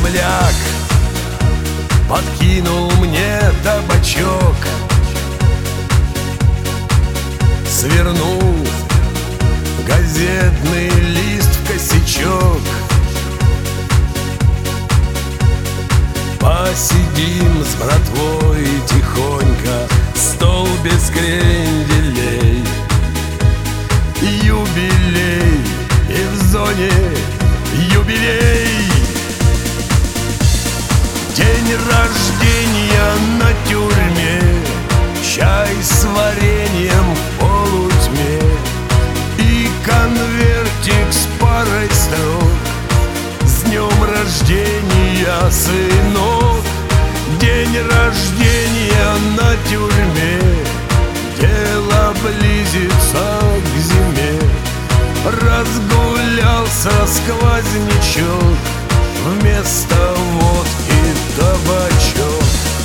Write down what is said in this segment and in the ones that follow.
земляк подкинул мне табачок. Свернул газетный лист в косячок. Посидим с братвой тихонько, стол без кренделей. Юбилей, и в зоне юбилей. День рождения на тюрьме, чай с вареньем в полутьме и конвертик с парой строк. С днем рождения, сынок! День рождения на тюрьме, дело близится к зиме. Разгулялся сквознячок, вместо водки табачок.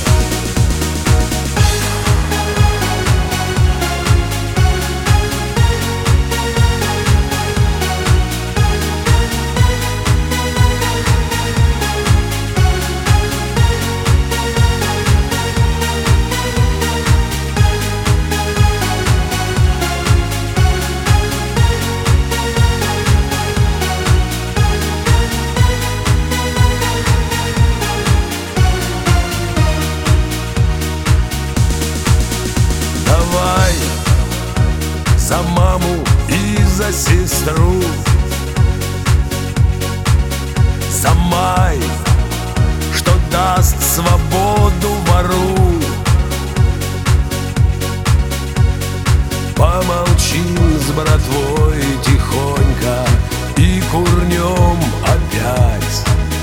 За маму и за сестру, за май, что даст свободу вору. Помолчим с братвой тихонько и курнем опять.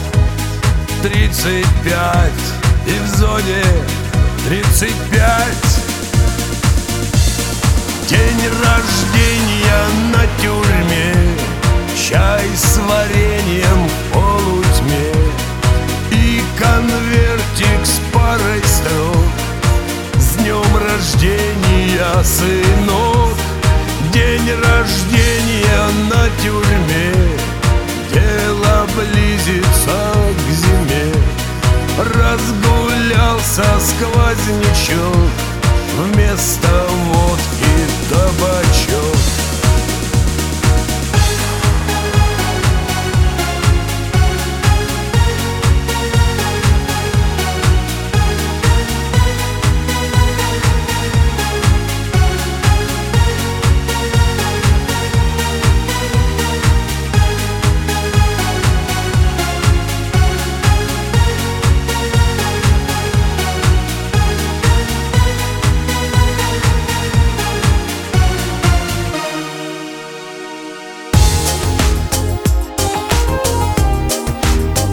35 и в зоне 35. День рождения на тюрьме, чай с вареньем в полутьме и конвертик с парой строк. С днем рождения, сынок! День рождения на тюрьме, дело близится к зиме. Разгулялся сквознячок, вместо водки табачок.